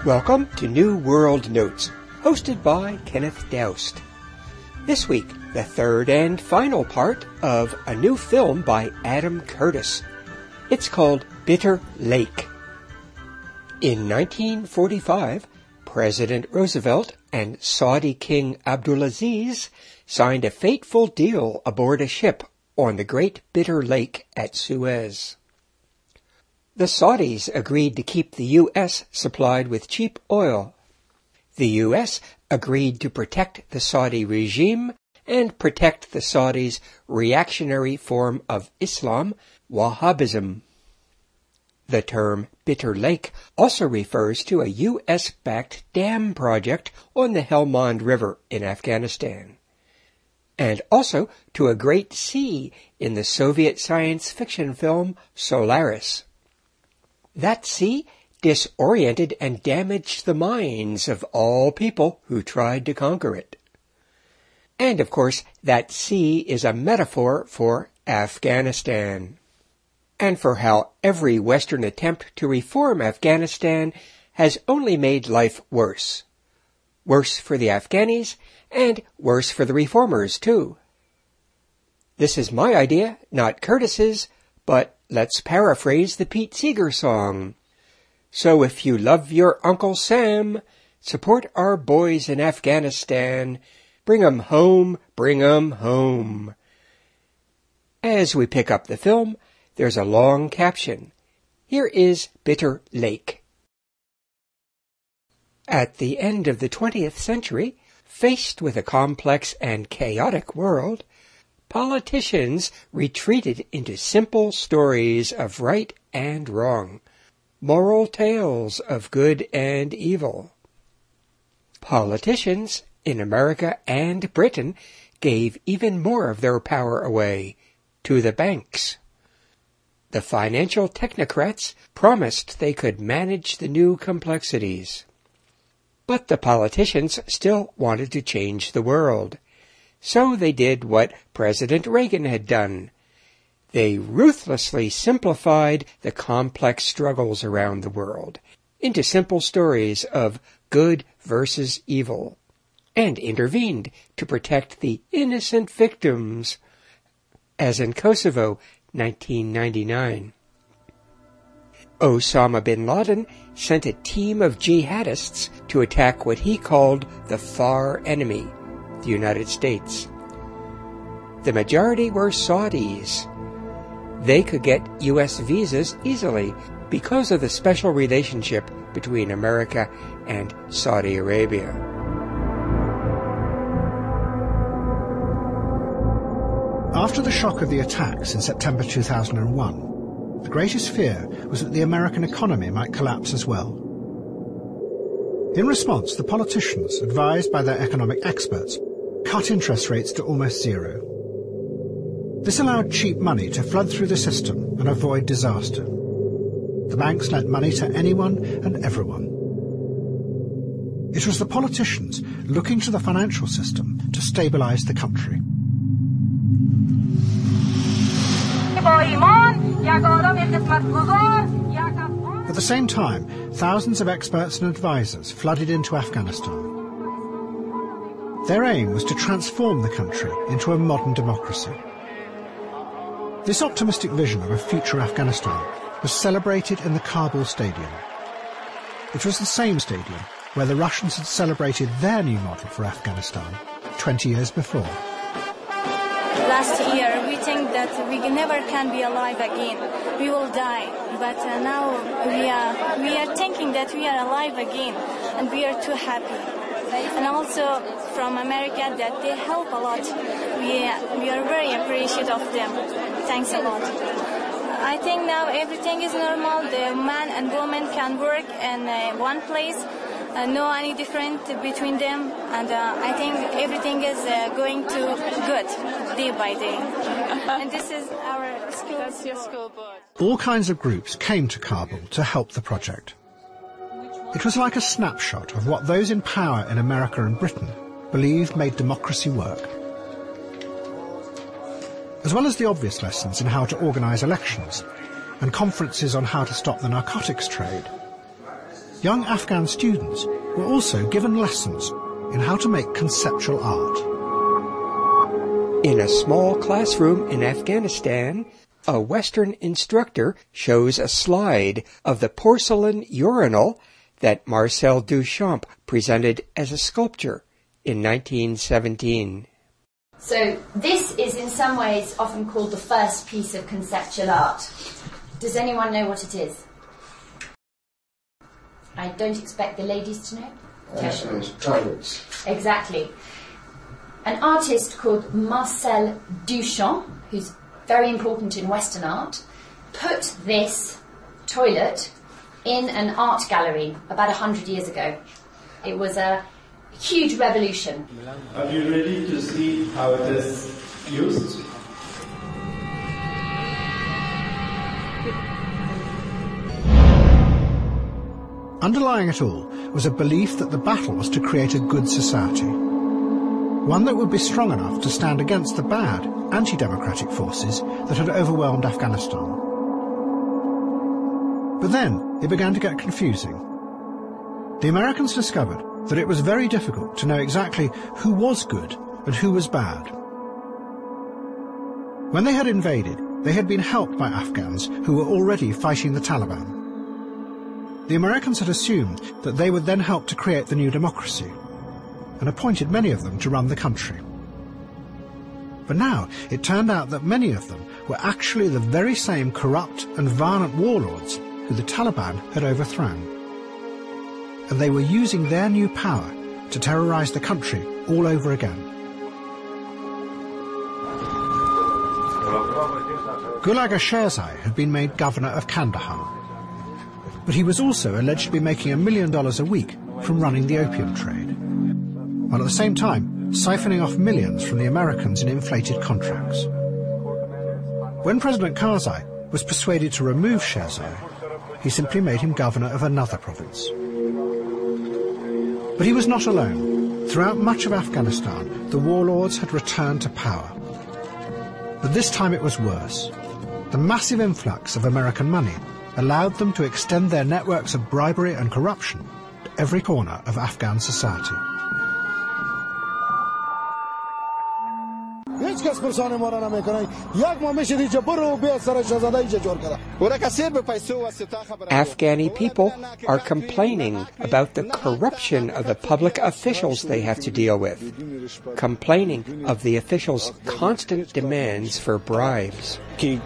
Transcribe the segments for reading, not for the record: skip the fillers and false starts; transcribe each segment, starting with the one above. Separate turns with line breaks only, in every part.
Welcome to New World Notes, hosted by Kenneth Doust. This week, the third and final part of a new film by Adam Curtis. It's called Bitter Lake. In 1945, President Roosevelt and Saudi King Abdulaziz signed a fateful deal aboard a ship on the Great Bitter Lake at Suez. The Saudis agreed to keep the U.S. supplied with cheap oil. The U.S. agreed to protect the Saudi regime and protect the Saudis' reactionary form of Islam, Wahhabism. The term Bitter Lake also refers to a U.S.-backed dam project on the Helmand River in Afghanistan, and also to a great sea in the Soviet science fiction film Solaris. That sea disoriented and damaged the minds of all people who tried to conquer it. And of course, that sea is a metaphor for Afghanistan, and for how every Western attempt to reform Afghanistan has only made life worse. Worse for the Afghanis, and worse for the reformers, too. This is my idea, not Curtis's, but let's paraphrase the Pete Seeger song. So if you love your Uncle Sam, support our boys in Afghanistan. Bring 'em home, bring 'em home. As we pick up the film, there's a long caption. Here is Bitter Lake. At the end of the 20th century, faced with a complex and chaotic world, politicians retreated into simple stories of right and wrong, moral tales of good and evil. Politicians in America and Britain gave even more of their power away to the banks. The financial technocrats promised they could manage the new complexities. But the politicians still wanted to change the world. So they did what President Reagan had done. They ruthlessly simplified the complex struggles around the world into simple stories of good versus evil, and intervened to protect the innocent victims, as in Kosovo, 1999. Osama bin Laden sent a team of jihadists to attack what he called the far enemy, the United States. The majority were Saudis. They could get U.S. visas easily because of the special relationship between America and Saudi Arabia.
After the shock of the attacks in September 2001, the greatest fear was that the American economy might collapse as well. In response, the politicians, advised by their economic experts, cut interest rates to almost zero. This allowed cheap money to flood through the system and avoid disaster. The banks lent money to anyone and everyone. It was the politicians looking to the financial system to stabilize the country. At the same time, thousands of experts and advisors flooded into Afghanistan. Their aim was to transform the country into a modern democracy. This optimistic vision of a future Afghanistan was celebrated in the Kabul Stadium. It was the same stadium where the Russians had celebrated their new model for Afghanistan 20 years before.
Last year, we think that we never can be alive again. We will die. But now we are thinking that we are alive again, and we are too happy. And also from America, that they help a lot. We are very appreciative of them. Thanks a lot. I think now everything is normal. The man and woman can work in one place. No any different between them, and I think everything is going to good day by day. And this is our school. That's your school board.
All kinds of groups came to Kabul to help the project. It was like a snapshot of what those in power in America and Britain believed made democracy work. As well as the obvious lessons in how to organise elections and conferences on how to stop the narcotics trade, young Afghan students were also given lessons in how to make conceptual art.
In a small classroom in Afghanistan, a Western instructor shows a slide of the porcelain urinal that Marcel Duchamp presented as a sculpture in 1917.
So this is in some ways often called the first piece of conceptual art. Does anyone know what it is? I don't expect the ladies to know.
Toilets.
Exactly. An artist called Marcel Duchamp, who's very important in Western art, put this toilet in an art gallery about 100 years ago. It was a huge revolution.
Are you ready to see how it is used?
Underlying it all was a belief that the battle was to create a good society, one that would be strong enough to stand against the bad, anti-democratic forces that had overwhelmed Afghanistan. But then it began to get confusing. The Americans discovered that it was very difficult to know exactly who was good and who was bad. When they had invaded, they had been helped by Afghans who were already fighting the Taliban. The Americans had assumed that they would then help to create the new democracy, and appointed many of them to run the country. But now it turned out that many of them were actually the very same corrupt and violent warlords who the Taliban had overthrown. And they were using their new power to terrorize the country all over again. Gulagha Sherzai had been made governor of Kandahar, but he was also alleged to be making $1 million a week from running the opium trade, while at the same time siphoning off millions from the Americans in inflated contracts. When President Karzai was persuaded to remove Sherzai, he simply made him governor of another province. But he was not alone. Throughout much of Afghanistan, the warlords had returned to power. But this time it was worse. The massive influx of American money allowed them to extend their networks of bribery and corruption to every corner of Afghan society.
Afghani people are complaining about the corruption of the public officials they have to deal with, complaining of the officials' constant demands for bribes.
But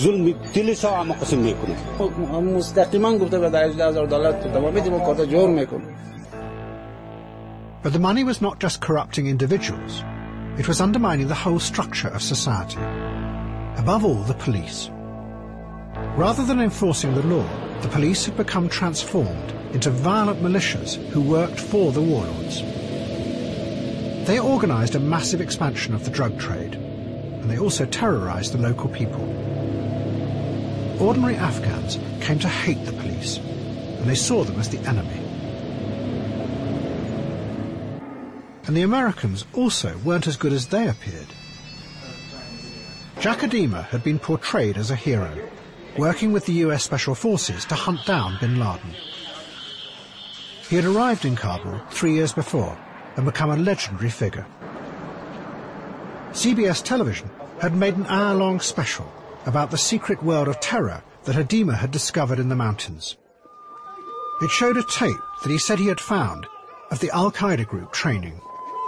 the money was not just corrupting individuals. It was undermining the whole structure of society. Above all, the police. Rather than enforcing the law, the police had become transformed into violent militias who worked for the warlords. They organized a massive expansion of the drug trade, and they also terrorized the local people. Ordinary Afghans came to hate the police, and they saw them as the enemy. And the Americans also weren't as good as they appeared. Jack Adema had been portrayed as a hero, working with the US Special Forces to hunt down bin Laden. He had arrived in Kabul 3 years before and become a legendary figure. CBS television had made an hour-long special about the secret world of terror that Adema had discovered in the mountains. It showed a tape that he said he had found of the Al-Qaeda group training.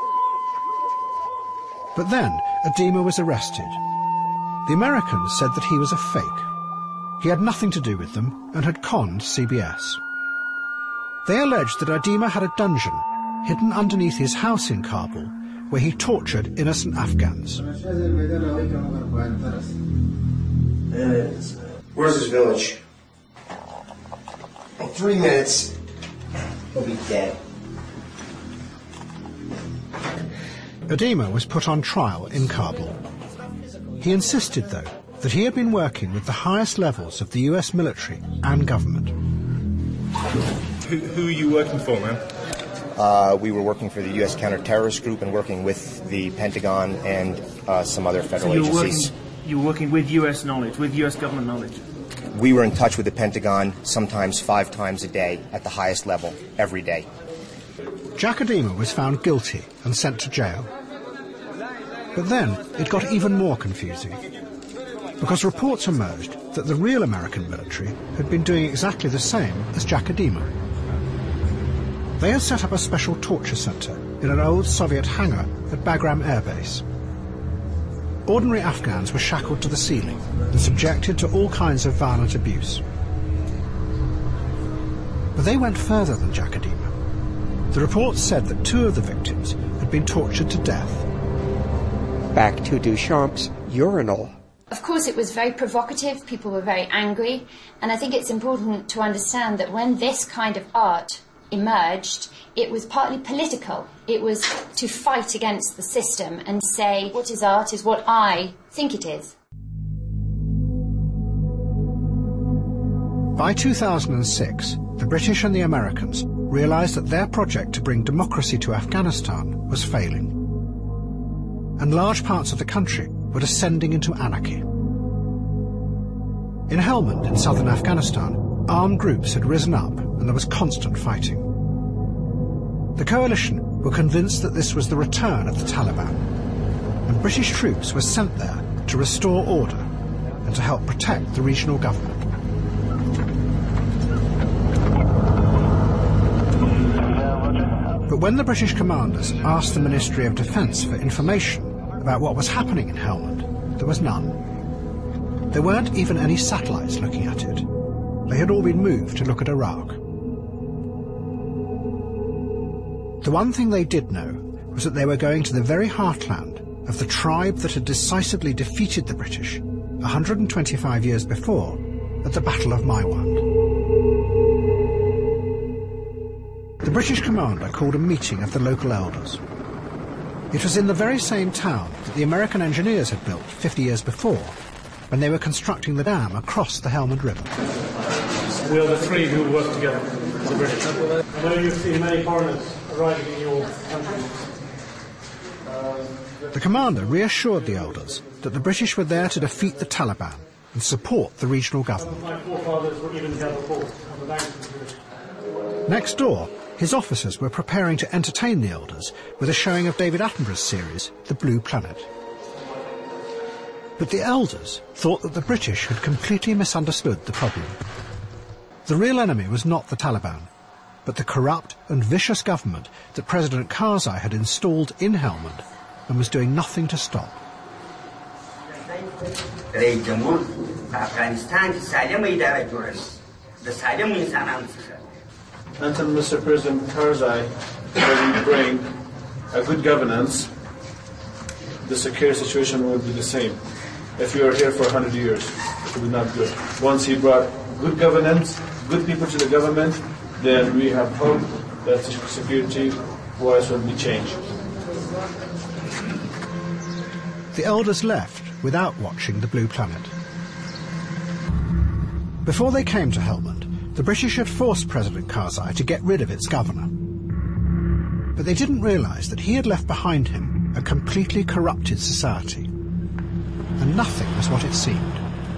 But then Adema was arrested. The Americans said that he was a fake. He had nothing to do with them and had conned CBS. They alleged that Adema had a dungeon hidden underneath his house in Kabul where he tortured innocent Afghans.
Where's his village? In 3 minutes, he'll be dead.
Adema was put on trial in Kabul. He insisted, though, that he had been working with the highest levels of the US military and government.
Who are you working for, man?
We were working for the U.S. Counter-Terrorist Group and working with the Pentagon and some other federal agencies.
You were working with U.S. knowledge, with U.S. government knowledge?
We were in touch with the Pentagon sometimes 5 times a day at the highest level, every day.
Jacodema was found guilty and sent to jail. But then it got even more confusing, because reports emerged that the real American military had been doing exactly the same as Jacodema. They had set up a special torture centre in an old Soviet hangar at Bagram Air Base. Ordinary Afghans were shackled to the ceiling and subjected to all kinds of violent abuse. But they went further than Jacodema. The reports said that 2 of the victims had been tortured to death.
Back to Duchamp's urinal.
Of course, it was very provocative, people were very angry, and I think it's important to understand that when this kind of art emerged, it was partly political. It was to fight against the system and say, what is art is what I think it is.
By 2006, the British and the Americans realised that their project to bring democracy to Afghanistan was failing, and large parts of the country were descending into anarchy. In Helmand, in southern Afghanistan, armed groups had risen up and there was constant fighting. The coalition were convinced that this was the return of the Taliban, and British troops were sent there to restore order and to help protect the regional government. But when the British commanders asked the Ministry of Defence for information about what was happening in Helmand, there was none. There weren't even any satellites looking at it. They had all been moved to look at Iraq. The one thing they did know was that they were going to the very heartland of the tribe that had decisively defeated the British 125 years before at the Battle of Maiwand. The British commander called a meeting of the local elders. It was in the very same town that the American engineers had built 50 years before, when they were constructing the dam across the Helmand River.
We are the 3 who work together with the British. I know you've seen many foreigners arriving in your country.
The commander reassured the elders that the British were there to defeat the Taliban and support the regional government.
My forefathers were even here before, on the banks of the British.
Next door, his officers were preparing to entertain the elders with a showing of David Attenborough's series, The Blue Planet. But the elders thought that the British had completely misunderstood the problem. The real enemy was not the Taliban, but the corrupt and vicious government that President Karzai had installed in Helmand and was doing nothing to stop.
Until Mr. President Karzai doesn't bring a good governance, the security situation will be the same. If you are here for 100 years, it will be not good. Once he brought good governance, good people to the government, then we have hope that the security-wise will be changed.
The elders left without watching The Blue Planet. Before they came to Helmand, the British had forced President Karzai to get rid of its governor. But they didn't realise that he had left behind him a completely corrupted society. And nothing was what it seemed.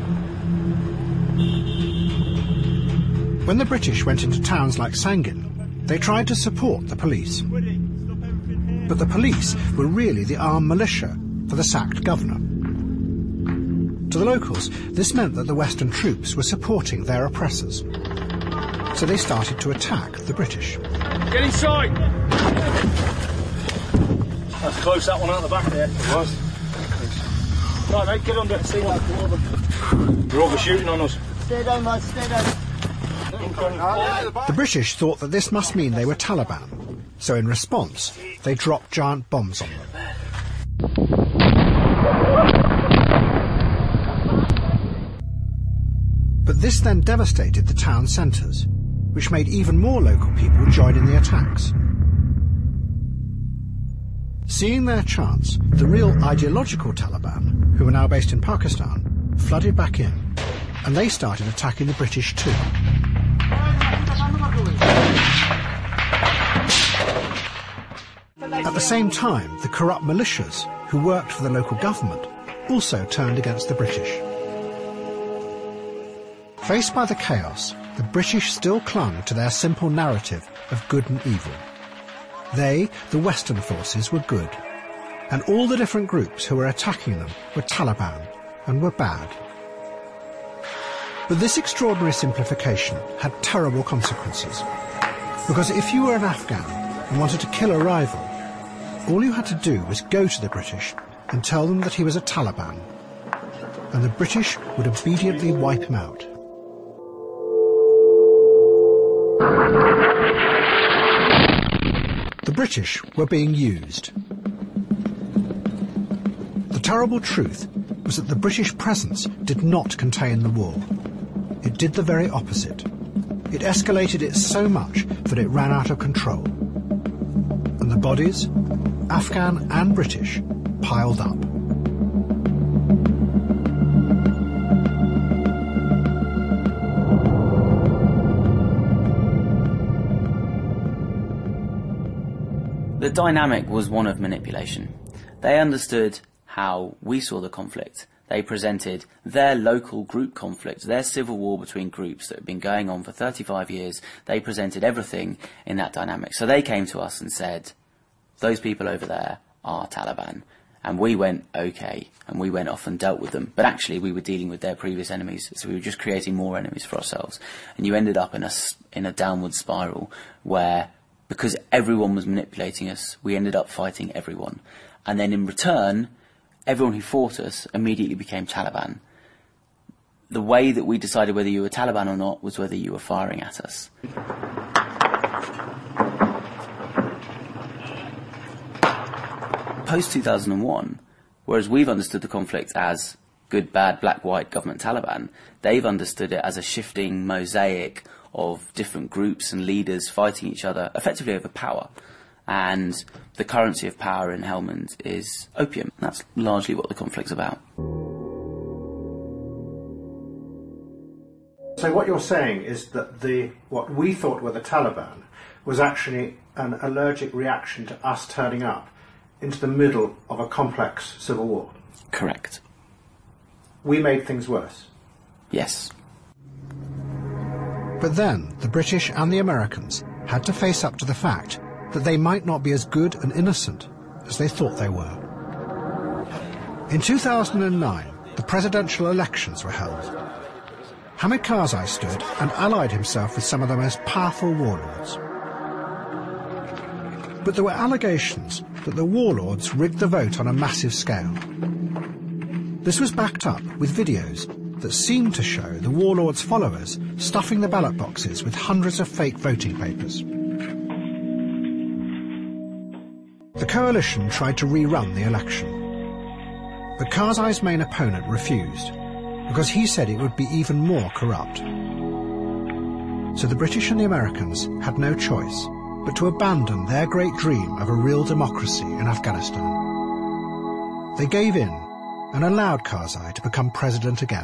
When the British went into towns like Sangin, they tried to support the police. But the police were really the armed militia for the sacked governor. To the locals, this meant that the Western troops were supporting their oppressors. So they started to attack the British.
Get inside! That's close, that one out the back there. It was. Right, mate, get under. See what they're overshooting on us.
Stay down, lads, stay down.
The British thought that this must mean they were Taliban, so in response, they dropped giant bombs on them. But this then devastated the town centres, which made even more local people join in the attacks. Seeing their chance, the real ideological Taliban, who were now based in Pakistan, flooded back in, and they started attacking the British too. At the same time, the corrupt militias, who worked for the local government, also turned against the British. Faced by the chaos, the British still clung to their simple narrative of good and evil. They, the Western forces, were good, and all the different groups who were attacking them were Taliban and were bad. But this extraordinary simplification had terrible consequences, because if you were an Afghan and wanted to kill a rival, all you had to do was go to the British and tell them that he was a Taliban, and the British would obediently wipe him out. The British were being used. The terrible truth was that the British presence did not contain the war. It did the very opposite. It escalated it so much that it ran out of control. And the bodies, Afghan and British, piled up.
The dynamic was one of manipulation. They understood how we saw the conflict. They presented their local group conflict, their civil war between groups that had been going on for 35 years. They presented everything in that dynamic. So they came to us and said, those people over there are Taliban. And we went, okay, and we went off and dealt with them. But actually we were dealing with their previous enemies, so we were just creating more enemies for ourselves. And you ended up in a downward spiral where, because everyone was manipulating us, we ended up fighting everyone. And then in return, everyone who fought us immediately became Taliban. The way that we decided whether you were Taliban or not was whether you were firing at us. Post-2001, whereas we've understood the conflict as good, bad, black, white, government, Taliban, they've understood it as a shifting mosaic of different groups and leaders fighting each other, effectively over power. And the currency of power in Helmand is opium. That's largely what the conflict's about.
So what you're saying is that what we thought were the Taliban was actually an allergic reaction to us turning up into the middle of a complex civil war.
Correct.
We made things worse.
Yes.
But then the British and the Americans had to face up to the fact that they might not be as good and innocent as they thought they were. In 2009, the presidential elections were held. Hamid Karzai stood and allied himself with some of the most powerful warlords. But there were allegations that the warlords rigged the vote on a massive scale. This was backed up with videos that seemed to show the warlords' followers stuffing the ballot boxes with hundreds of fake voting papers. The coalition tried to rerun the election, but Karzai's main opponent refused, because he said it would be even more corrupt. So the British and the Americans had no choice but to abandon their great dream of a real democracy in Afghanistan. They gave in and allowed Karzai to become president again.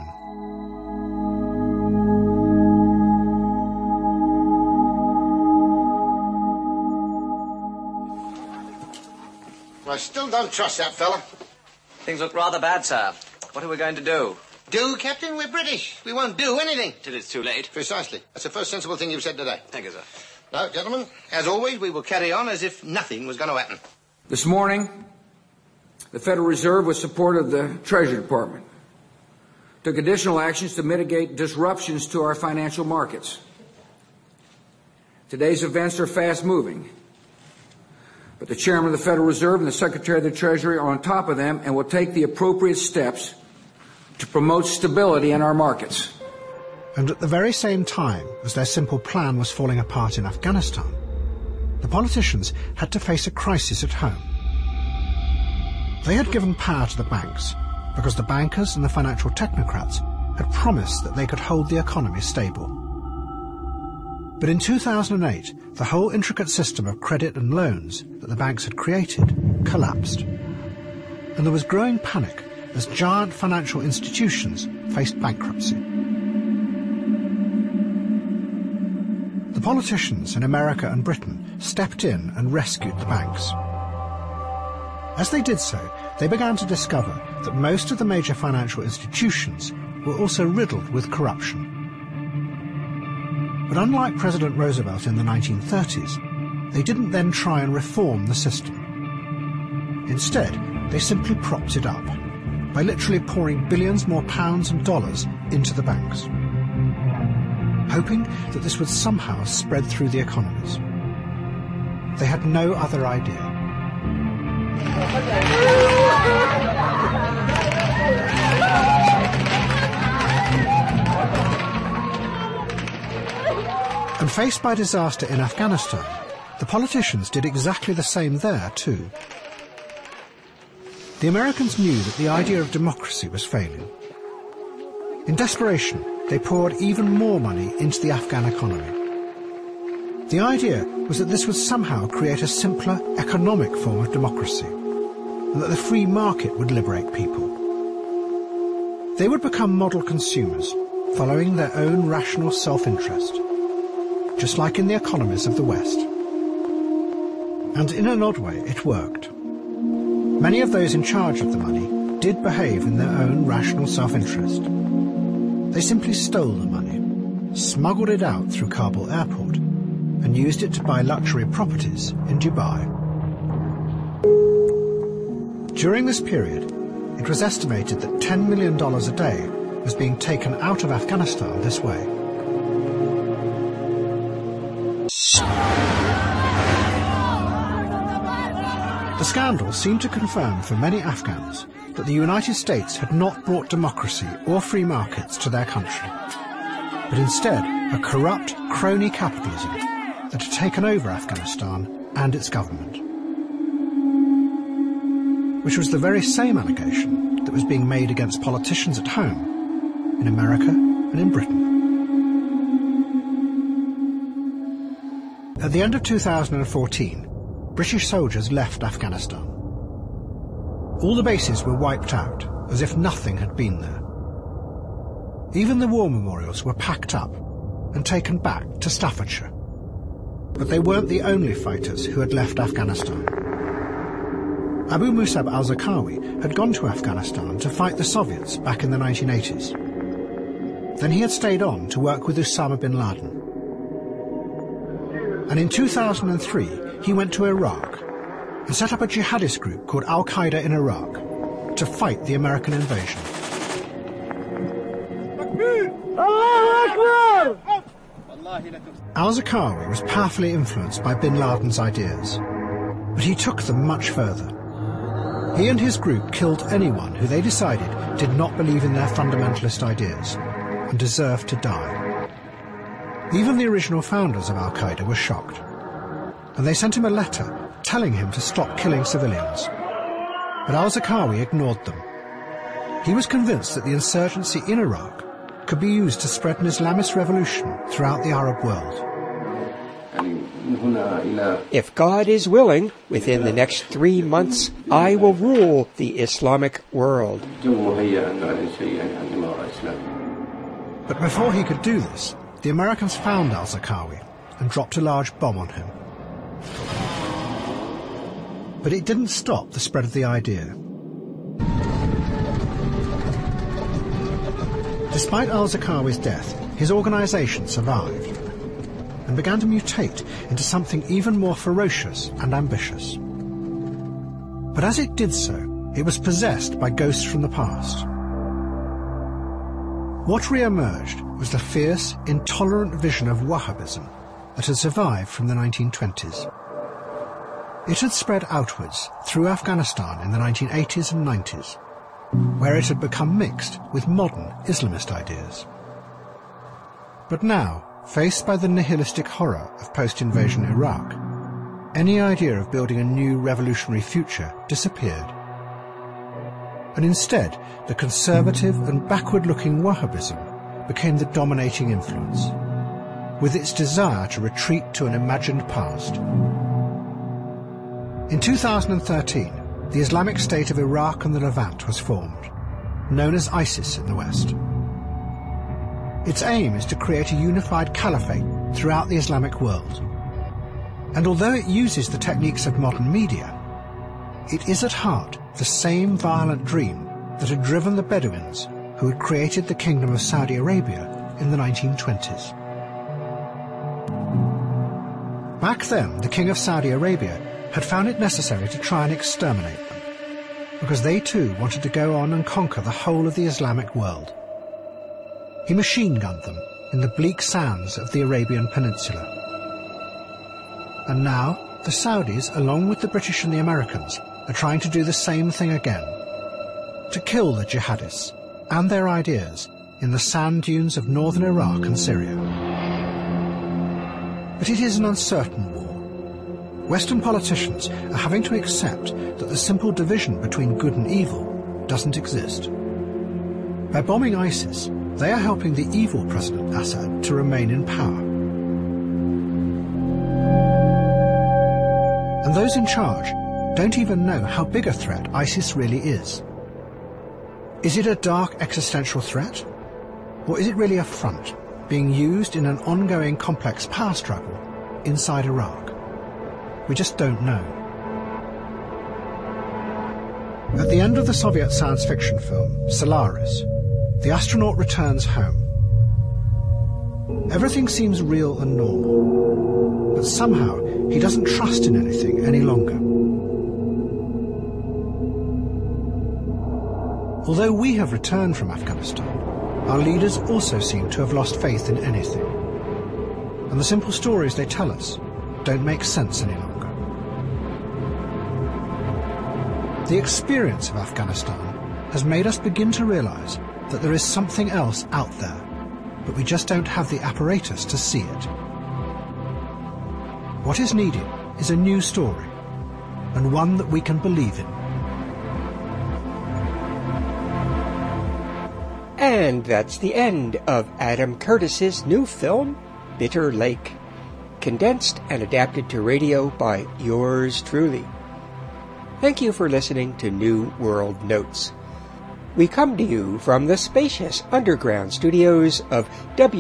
I still don't trust that fella.
Things look rather bad, sir. What are we going to do?
Do, Captain? We're British. We won't do anything.
Till it's too late.
Precisely. That's the first sensible thing you've said today.
Thank you, sir.
Now, gentlemen, as always, we will carry on as if nothing was going to happen.
This morning, the Federal Reserve, with support of the Treasury Department, took additional actions to mitigate disruptions to our financial markets. Today's events are fast-moving, but the Chairman of the Federal Reserve and the Secretary of the Treasury are on top of them and will take the appropriate steps to promote stability in our markets.
And at the very same time as their simple plan was falling apart in Afghanistan, the politicians had to face a crisis at home. They had given power to the banks because the bankers and the financial technocrats had promised that they could hold the economy stable. But in 2008, the whole intricate system of credit and loans that the banks had created collapsed. And there was growing panic as giant financial institutions faced bankruptcy. The politicians in America and Britain stepped in and rescued the banks. As they did so, they began to discover that most of the major financial institutions were also riddled with corruption. But unlike President Roosevelt in the 1930s, they didn't then try and reform the system. Instead, they simply propped it up by literally pouring billions more pounds and dollars into the banks, hoping that this would somehow spread through the economies. They had no other idea. And faced by disaster in Afghanistan, the politicians did exactly the same there too. The Americans knew that the idea of democracy was failing. In desperation, they poured even more money into the Afghan economy. The idea was that this would somehow create a simpler economic form of democracy, and that the free market would liberate people. They would become model consumers, following their own rational self-interest, just like in the economies of the West. And in an odd way, it worked. Many of those in charge of the money did behave in their own rational self-interest. They simply stole the money, smuggled it out through Kabul airport, and used it to buy luxury properties in Dubai. During this period, it was estimated that $10 million a day was being taken out of Afghanistan this way. The scandal seemed to confirm for many Afghans that the United States had not brought democracy or free markets to their country, but instead a corrupt crony capitalism that had taken over Afghanistan and its government. Which was the very same allegation that was being made against politicians at home, in America and in Britain. At the end of 2014, British soldiers left Afghanistan. All the bases were wiped out, as if nothing had been there. Even the war memorials were packed up and taken back to Staffordshire. But they weren't the only fighters who had left Afghanistan. Abu Musab al-Zarqawi had gone to Afghanistan to fight the Soviets back in the 1980s. Then he had stayed on to work with Osama bin Laden. And in 2003, he went to Iraq and set up a jihadist group called Al-Qaeda in Iraq to fight the American invasion. Al-Zarqawi was powerfully influenced by bin Laden's ideas, but he took them much further. He and his group killed anyone who they decided did not believe in their fundamentalist ideas and deserved to die. Even the original founders of Al-Qaeda were shocked, and they sent him a letter telling him to stop killing civilians. But al-Zarqawi ignored them. He was convinced that the insurgency in Iraq could be used to spread an Islamist revolution throughout the Arab world.
If God is willing, within the next 3 months, I will rule the Islamic world.
But before he could do this, the Americans found al-Zarqawi and dropped a large bomb on him. But it didn't stop the spread of the idea. Despite al-Zarqawi's death, his organisation survived and began to mutate into something even more ferocious and ambitious. But as it did so, it was possessed by ghosts from the past. What re-emerged was the fierce, intolerant vision of Wahhabism that had survived from the 1920s. It had spread outwards through Afghanistan in the 1980s and 90s, where it had become mixed with modern Islamist ideas. But now, faced by the nihilistic horror of post-invasion Iraq, any idea of building a new revolutionary future disappeared. And instead, the conservative and backward-looking Wahhabism became the dominating influence, with its desire to retreat to an imagined past. In 2013, the Islamic State of Iraq and the Levant was formed, known as ISIS in the West. Its aim is to create a unified caliphate throughout the Islamic world. And although it uses the techniques of modern media, it is at heart the same violent dream that had driven the Bedouins who had created the Kingdom of Saudi Arabia in the 1920s. Back then, the King of Saudi Arabia had found it necessary to try and exterminate them, because they too wanted to go on and conquer the whole of the Islamic world. He machine-gunned them in the bleak sands of the Arabian Peninsula. And now, the Saudis, along with the British and the Americans, are trying to do the same thing again, to kill the jihadists and their ideas in the sand dunes of northern Iraq and Syria. But it is an uncertain war. Western politicians are having to accept that the simple division between good and evil doesn't exist. By bombing ISIS, they are helping the evil President Assad to remain in power. And those in charge don't even know how big a threat ISIS really is. Is it a dark existential threat? Or is it really a front being used in an ongoing complex power struggle inside Iraq? We just don't know. At the end of the Soviet science fiction film, Solaris, the astronaut returns home. Everything seems real and normal, but somehow he doesn't trust in anything any longer. Although we have returned from Afghanistan, our leaders also seem to have lost faith in anything. And the simple stories they tell us don't make sense any longer. The experience of Afghanistan has made us begin to realize that there is something else out there, but we just don't have the apparatus to see it. What is needed is a new story, and one that we can believe in.
And that's the end of Adam Curtis's new film, Bitter Lake, condensed and adapted to radio by yours truly. Thank you for listening to New World Notes. We come to you from the spacious underground studios of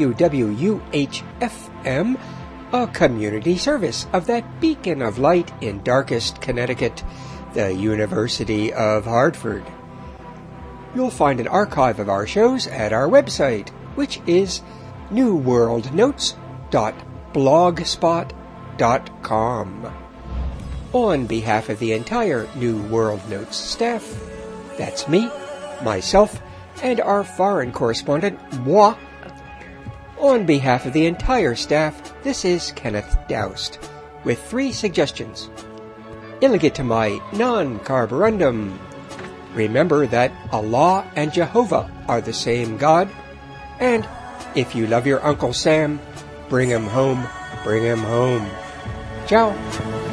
WWUH-FM, a community service of that beacon of light in darkest Connecticut, the University of Hartford. You'll find an archive of our shows at our website, which is newworldnotes.blogspot.com. On behalf of the entire New World Notes staff, that's me, myself, and our foreign correspondent, moi. On behalf of the entire staff, this is Kenneth Doust, with 3 suggestions. Illegitimate non-carborundum. Remember that Allah and Jehovah are the same God. And if you love your Uncle Sam, bring him home, bring him home. Ciao.